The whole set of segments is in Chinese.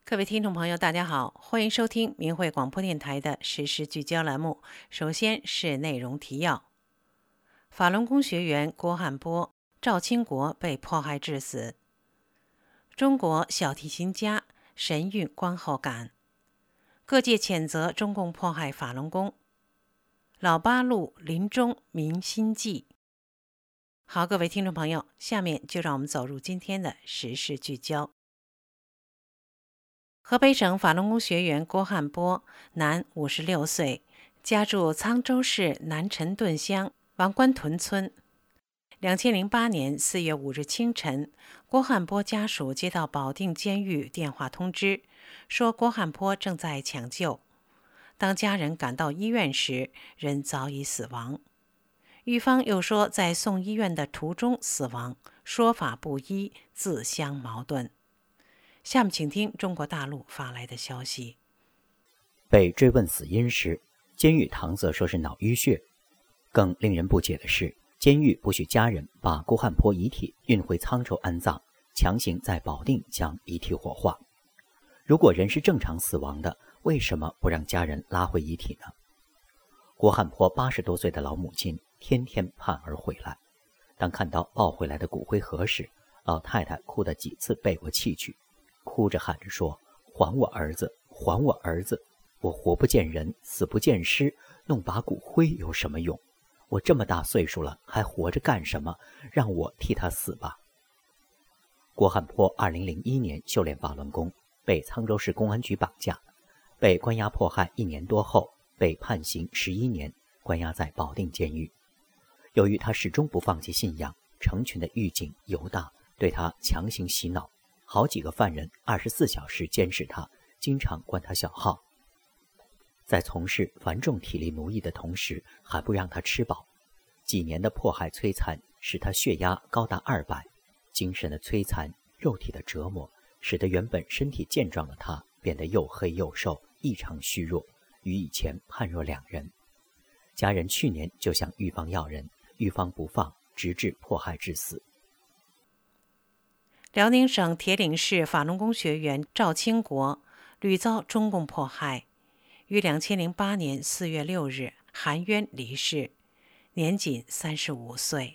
各位听众朋友，大家好，欢迎收听明慧广播电台的时事聚焦栏目。首先是内容提要：法轮功学员郭汉波、赵清国被迫害致死；中国小提琴家神韵观后感；各界谴责中共迫害法轮功；老八路临终明心记。好，各位听众朋友，下面就让我们走入今天的时事聚焦。河北省法轮功学员郭汉波，男，56岁，家住沧州市南陈顿乡王官屯村。2008年4月5日清晨，郭汉波家属接到保定监狱电话通知，说郭汉波正在抢救。当家人赶到医院时，人早已死亡。狱方又说在送医院的途中死亡，说法不一，自相矛盾。下面请听中国大陆发来的消息。 被追问死因时，监狱搪塞说是脑淤血。更令人不解的是，监狱不许家人把郭汉波遗体运回沧州安葬，强行在保定将遗体火化。如果人是正常死亡的，为什么不让家人拉回遗体呢？郭汉波80多岁的老母亲天天盼儿回来，当看到抱回来的骨灰盒时，老太太哭得几次背过气去，哭着喊着说：“还我儿子，还我儿子！我活不见人，死不见尸，弄把骨灰有什么用？我这么大岁数了，还活着干什么？让我替他死吧！”郭汉波2001年修炼法轮功，被沧州市公安局绑架，被关押迫害1年多后，被判刑11年，关押在保定监狱。由于他始终不放弃信仰，成群的狱警犹大对他强行洗脑，好几个犯人24小时监视他，经常关他小号。在从事繁重体力奴役的同时，还不让他吃饱。几年的迫害摧残使他血压高达200，精神的摧残、肉体的折磨，使得原本身体健壮的他变得又黑又瘦，异常虚弱，与以前判若两人。家人去年就向狱方要人，狱方不放，直至迫害致死。 辽宁省铁岭市法轮功学员赵清国屡遭中共迫害，于2008年4月6日含冤离世，年仅35岁。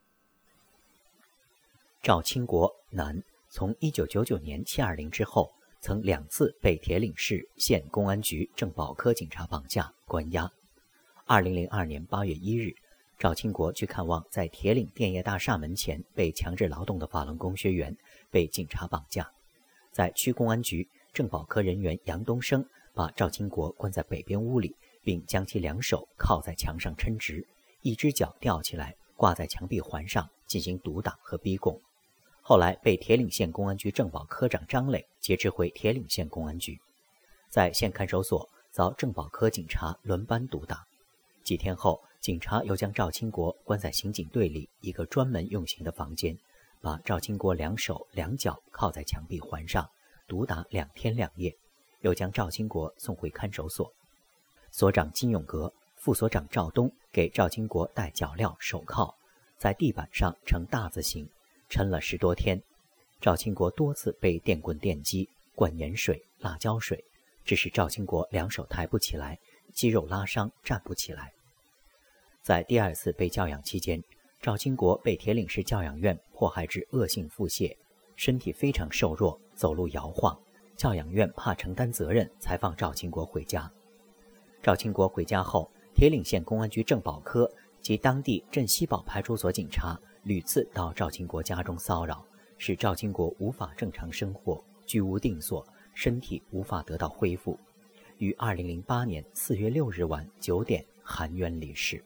赵清国，男，从1999年720之后，曾2次被铁岭市县公安局政保科警察绑架关押。2002年8月1日，赵清国去看望在铁岭电业大厦门前被强制劳动的法轮功学员，被警察绑架。在区公安局政保科人员杨东升把赵清国关在北边屋里，并将其2手靠在墙上抻直，一只脚吊起来挂在墙壁环上进行毒打和逼供。后来被铁岭县公安局政保科长张磊劫持回铁岭县公安局，在县看守所遭政保科警察轮班毒打。几天后，警察又将赵清国关在刑警队里一个专门用刑的房间，把赵清国2手2脚靠在墙壁环上毒打2天2夜，又将赵清国送回看守所。所长金永革、副所长赵东给赵清国戴脚镣手铐，在地板上呈大字形，抻了10多天。赵清国多次被电棍电击、灌盐水、辣椒水，致使赵清国2手抬不起来，肌肉拉伤，站不起来。在第2次被教养期间，赵清国被铁岭市教养院迫害致恶性腹泻，身体非常瘦弱，走路摇晃。教养院怕承担责任，才放赵清国回家。赵清国回家后，铁岭县公安局政保科及当地镇西堡派出所警察屡次到赵清国家中骚扰，使赵清国无法正常生活，居无定所，身体无法得到恢复，于2008年4月6日晚9点含冤离世。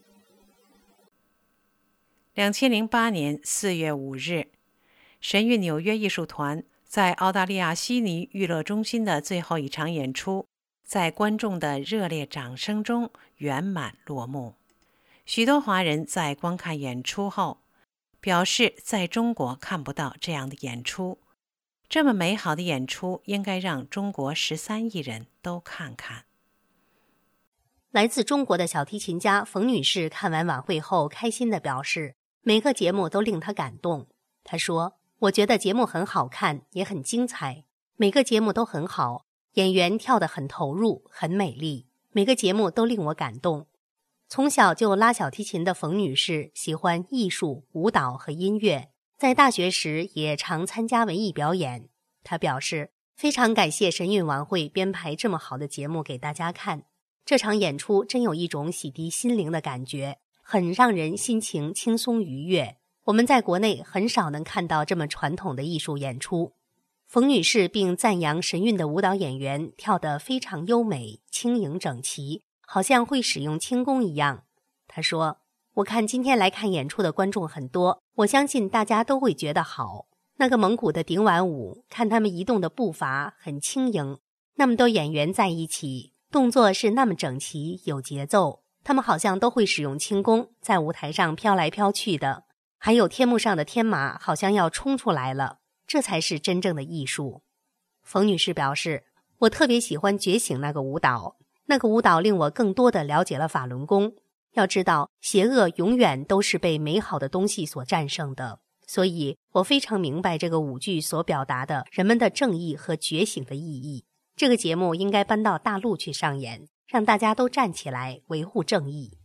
2008年4月5日，神韵纽约艺术团在澳大利亚悉尼娱乐中心的最后一场演出，在观众的热烈掌声中圆满落幕。许多华人在观看演出后表示，在中国看不到这样的演出，这么美好的演出应该让中国13亿人都看看。 来自中国的小提琴家冯女士看完晚会后开心地表示，每个节目都令她感动。她说：“我觉得节目很好看，也很精彩。 每个节目都很好，演员跳得很投入，很美丽，每个节目都令我感动。从小就拉小提琴的冯女士喜欢艺术、舞蹈和音乐，在大学时也常参加文艺表演。她表示，非常感谢神韵晚会编排这么好的节目给大家看，这场演出真有一种洗涤心灵的感觉，很让人心情轻松愉悦。我们在国内很少能看到这么传统的艺术演出。冯女士并赞扬神韵的舞蹈演员跳得非常优美、轻盈整齐，好像会使用轻功一样。她说，我看今天来看演出的观众很多，我相信大家都会觉得好。那个蒙古的顶碗舞，看他们移动的步伐很轻盈，那么多演员在一起，动作是那么整齐有节奏，他们好像都会使用轻功，在舞台上飘来飘去的，还有天幕上的天马好像要冲出来了，这才是真正的艺术。冯女士表示，我特别喜欢觉醒那个舞蹈，那个舞蹈令我更多地了解了法轮功。要知道，邪恶永远都是被美好的东西所战胜的，所以我非常明白这个舞剧所表达的人们的正义和觉醒的意义。这个节目应该搬到大陆去上演，让大家都站起来维护正义。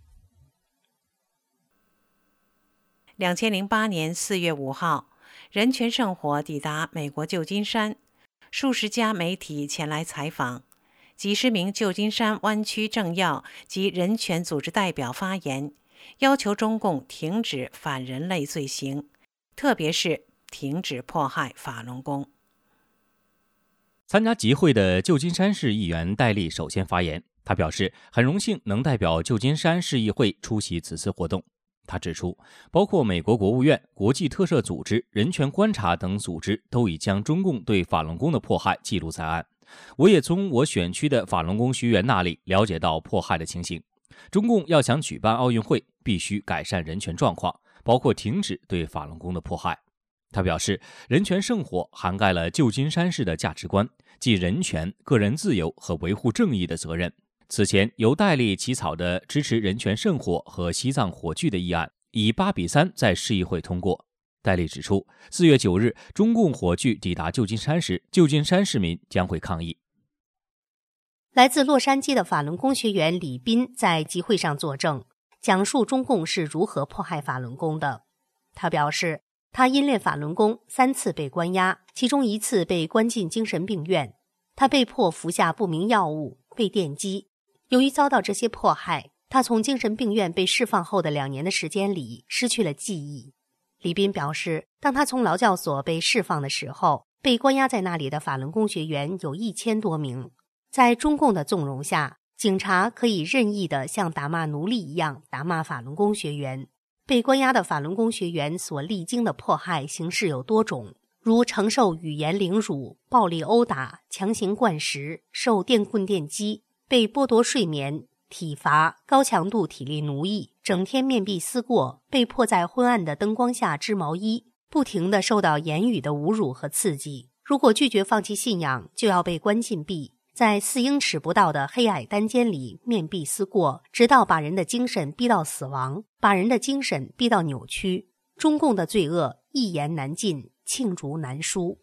2008年4月5号，人权圣火抵达美国旧金山，数十家媒体前来采访，几十名旧金山湾区政要及人权组织代表发言，要求中共停止反人类罪行，特别是停止迫害法轮功。 参加集会的旧金山市议员戴利首先发言，他表示很荣幸能代表旧金山市议会出席此次活动。他指出，包括美国国务院、国际特赦组织、人权观察等组织都已将中共对法轮功的迫害记录在案。我也从我选区的法轮功学员那里了解到迫害的情形。中共要想举办奥运会，必须改善人权状况，包括停止对法轮功的迫害。他表示，人权圣火涵盖了旧金山市的价值观，即人权、个人自由和维护正义的责任。此前由戴利起草的支持人权圣火和西藏火炬的议案以8-3在市议会通过。戴利指出，4月9日中共火炬抵达旧金山时，旧金山市民将会抗议。 来自洛杉矶的法轮功学员李斌在集会上作证，讲述中共是如何迫害法轮功的。他表示，他因练法轮功3次被关押，其中1次被关进精神病院，他被迫服下不明药物，被电击。由于遭到这些迫害，他从精神病院被释放后的2年的时间里失去了记忆。李斌表示，当他从劳教所被释放的时候，被关押在那里的法轮功学员有1000多名。在中共的纵容下，警察可以任意地像打骂奴隶一样打骂法轮功学员。被关押的法轮功学员所历经的迫害形式有多种，如承受语言凌辱、暴力殴打、强行灌食、受电棍电击、被剥夺睡眠、体罚、高强度体力奴役、整天面壁思过、被迫在昏暗的灯光下织毛衣、不停地受到言语的侮辱和刺激。如果拒绝放弃信仰，就要被关禁闭，在4英尺不到的黑矮单间里面壁思过，直到把人的精神逼到死亡，把人的精神逼到扭曲。中共的罪恶一言难尽，罄竹难书。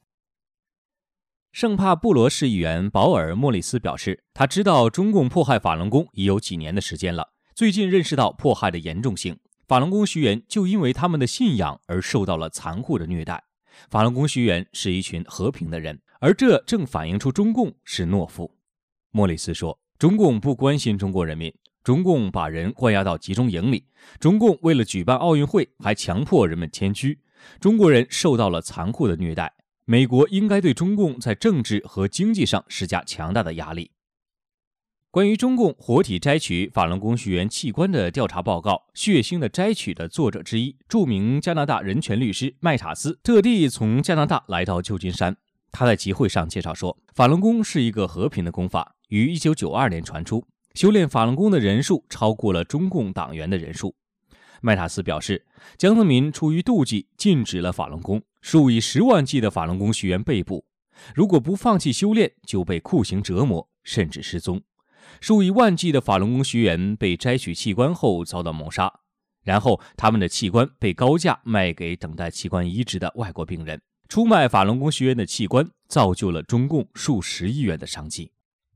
圣帕布罗市议员保尔·莫里斯表示，他知道中共迫害法轮功已有几年的时间了，最近认识到迫害的严重性。法轮功学员就因为他们的信仰而受到了残酷的虐待。法轮功学员是一群和平的人，而这正反映出中共是懦夫。莫里斯说，中共不关心中国人民，中共把人关押到集中营里，中共为了举办奥运会还强迫人们迁居，中国人受到了残酷的虐待。美国应该对中共在政治和经济上施加强大的压力。关于中共活体摘取法轮功学员器官的调查报告《血腥的摘取》的作者之一，著名加拿大人权律师麦塔斯特地从加拿大来到旧金山。他在集会上介绍说，法轮功是一个和平的功法，于1992年传出，修炼法轮功的人数超过了中共党员的人数。麦塔斯表示，江泽民出于妒忌禁止了法轮功，数以10万计的法轮功学员被捕，如果不放弃修炼就被酷刑折磨，甚至失踪。数以万计的法轮功学员被摘取器官后遭到谋杀，然后他们的器官被高价卖给等待器官移植的外国病人。 出卖法轮功学员的器官，造就了中共数十亿元的商机。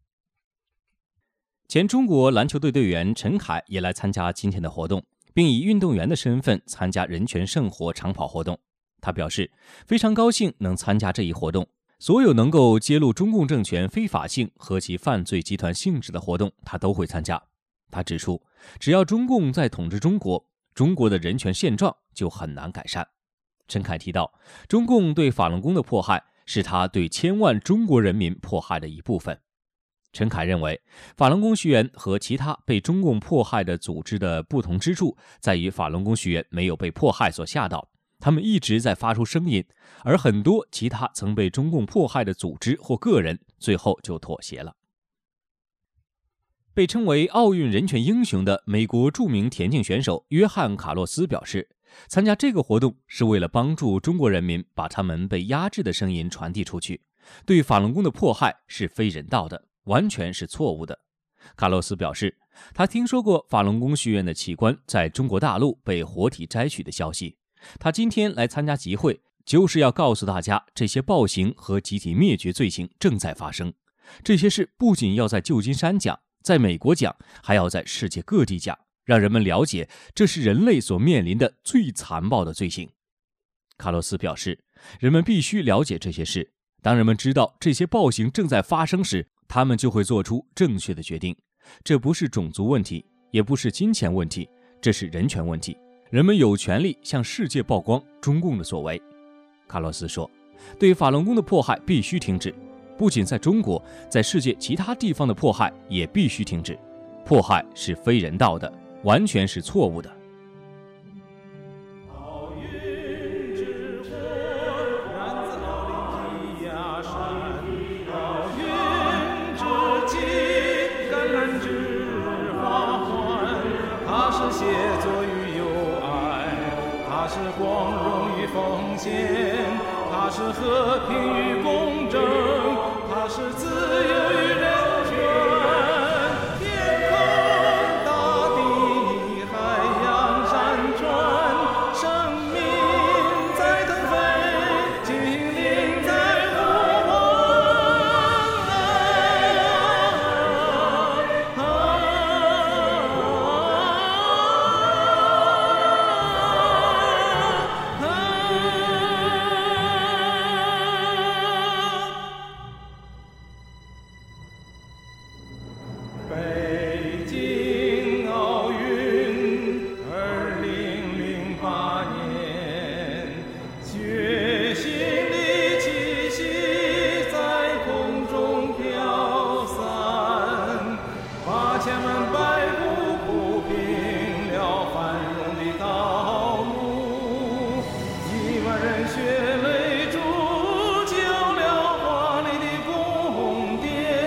前中国篮球队队员陈凯也来参加今天的活动，并以运动员的身份参加人权圣火长跑活动。他表示非常高兴能参加这一活动，所有能够揭露中共政权非法性和其犯罪集团性质的活动他都会参加。他指出，只要中共在统治中国，中国的人权现状就很难改善。陈凯提到，中共对法轮功的迫害是他对千万中国人民迫害的一部分。陈凯认为，法轮功学员和其他被中共迫害的组织的不同之处在于，法轮功学员没有被迫害所吓到，他们一直在发出声音，而很多其他曾被中共迫害的组织或个人最后就妥协了。被称为奥运人权英雄的美国著名田径选手约翰·卡洛斯表示，参加这个活动是为了帮助中国人民把他们被压制的声音传递出去，对法轮功的迫害是非人道的，完全是错误的。卡洛斯表示，他听说过法轮功学员的器官在中国大陆被活体摘取的消息，他今天来参加集会，就是要告诉大家，这些暴行和集体灭绝罪行正在发生。这些事不仅要在旧金山讲，在美国讲，还要在世界各地讲，让人们了解这是人类所面临的最残暴的罪行。卡洛斯表示，人们必须了解这些事，当人们知道这些暴行正在发生时，他们就会做出正确的决定。这不是种族问题，也不是金钱问题，这是人权问题。人们有权利向世界曝光中共的所为。卡洛斯说，对法轮功的迫害必须停止，不仅在中国，在世界其他地方的迫害也必须停止。迫害是非人道的，完全是错误的。 协作与友爱，它是光荣与奉献，它是和平与公正，它是自由与人权。天空、大地、海洋、山川，生命在腾飞，精灵在呼北京奥运2008年，血腥的气息在空中飘散，8000万白骨铺平了繁荣的道路，1万人血泪铸就了华丽的宫殿。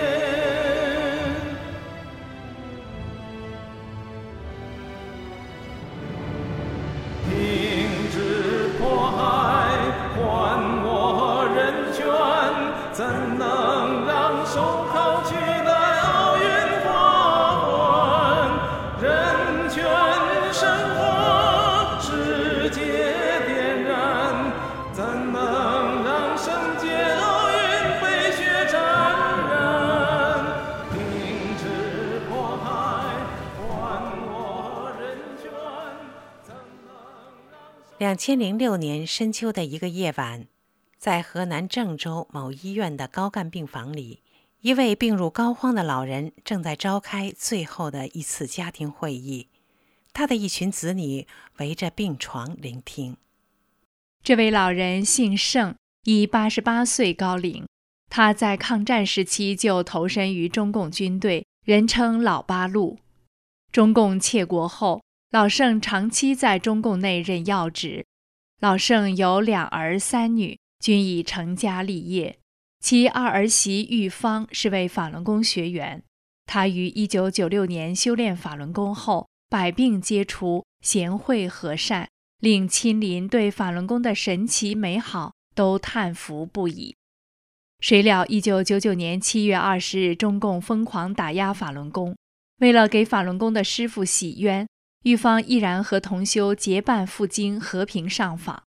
停止迫害，还我人权，怎能让手铐取代奥运花环？人权生活，世界点燃，怎能让圣洁奥运被血沾染？停止迫害，还我人权，怎能让 2006年深秋的一个夜晚，在河南郑州某医院的高干病房里，一位病入膏肓的老人正在召开最后的一次家庭会议，他的一群子女围着病床聆听。 这位老人姓盛，已88岁高龄。他在抗战时期就投身于中共军队，人称老八路。中共窃国后，老盛长期在中共内任要职。老盛有2儿3女，均已成家立业。其2儿媳玉芳是位法轮功学员，她于1996年修炼法轮功后，百病皆除，贤惠和善，令亲邻对法轮功的神奇美好都叹服不已。谁料1999年7月20日，中共疯狂打压法轮功，为了给法轮功的师父洗冤，玉芳毅然和同修结伴赴京和平上访。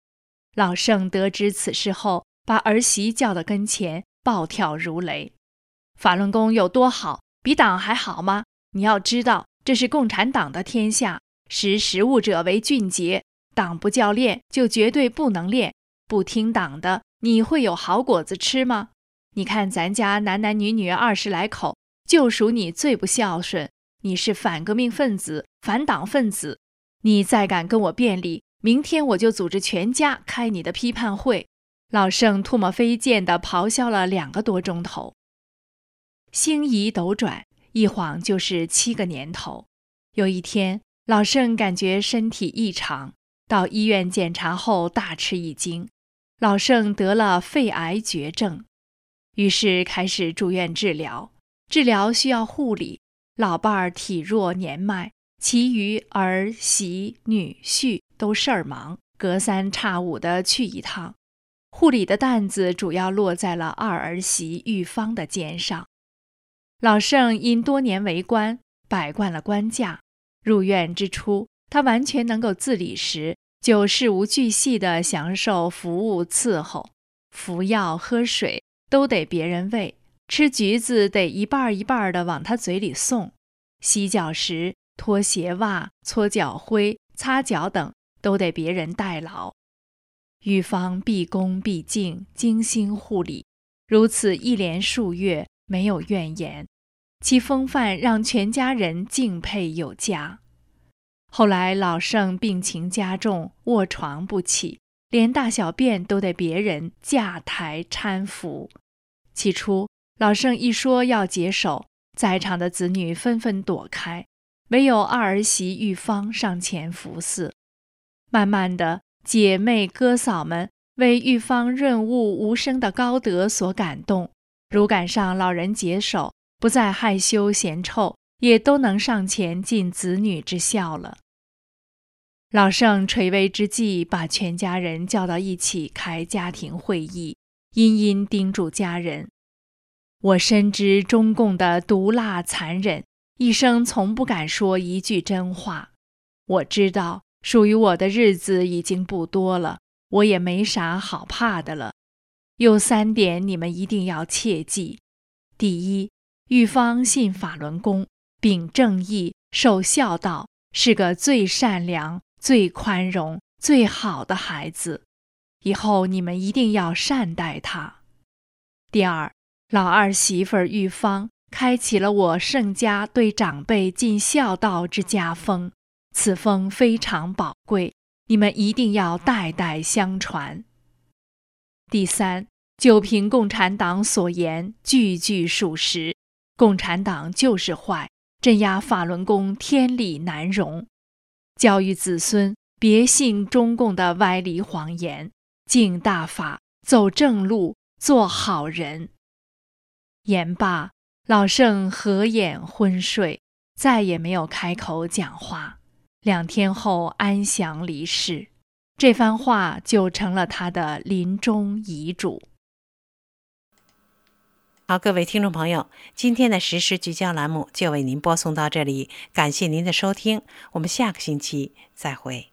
老盛得知此事后，把儿媳叫到跟前，暴跳如雷。法轮功有多好，比党还好吗？你要知道，这是共产党的天下，识时务者为俊杰，党不教练就绝对不能练，不听党的，你会有好果子吃吗？你看咱家男男女女20来口，就属你最不孝顺，你是反革命分子，反党分子，你再敢跟我辩理，明天我就组织全家开你的批判会。老盛唾沫飞溅地咆哮了2个多钟头。星移斗转，一晃就是7个年头。有一天，老盛感觉身体异常，到医院检查后大吃一惊，老盛得了肺癌绝症，于是开始住院治疗。治疗需要护理，老伴儿体弱年迈，其余儿媳女婿都事儿忙，隔3差5的去一趟。护理的担子主要落在了二儿媳玉芳的肩上。老盛因多年为官，摆惯了官架，入院之初，他完全能够自理时，就事无巨细地享受服务伺候，服药喝水都得别人喂，吃橘子得一半一半地往他嘴里送，洗脚时脱鞋袜、搓脚灰、擦脚等都得别人代劳。玉芳毕恭毕敬，精心护理，如此一连数月没有怨言，其风范让全家人敬佩有加。后来老盛病情加重，卧床不起，连大小便都得别人架抬搀扶。起初老盛一说要解手，在场的子女纷纷躲开，唯有二儿媳玉芳上前扶祀。慢慢的，姐妹哥嫂们为玉芳润物无声的高德所感动，如赶上老人解手，不再害羞嫌臭，也都能上前尽子女之孝了。老盛垂危之际，把全家人叫到一起开家庭会议，殷殷叮嘱家人：我深知中共的毒辣残忍，一生从不敢说一句真话。我知道属于我的日子已经不多了，我也没啥好怕的了。有3点你们一定要切记。第一，玉芳信法轮功，秉正义，守孝道，是个最善良、最宽容、最好的孩子，以后你们一定要善待她。第二，老二媳妇玉芳开启了我盛家对长辈尽孝道之家风，此风非常宝贵，你们一定要代代相传。第三，就凭共产党所言，句句属实，共产党就是坏，镇压法轮功天理难容。教育子孙别信中共的歪理谎言，敬大法，走正路，做好人。言罢，老盛合眼昏睡，再也没有开口讲话。2天后安详离世，这番话就成了他的临终遗嘱。 好，各位听众朋友，今天的时事聚焦栏目就为您播送到这里，感谢您的收听，我们下个星期再会。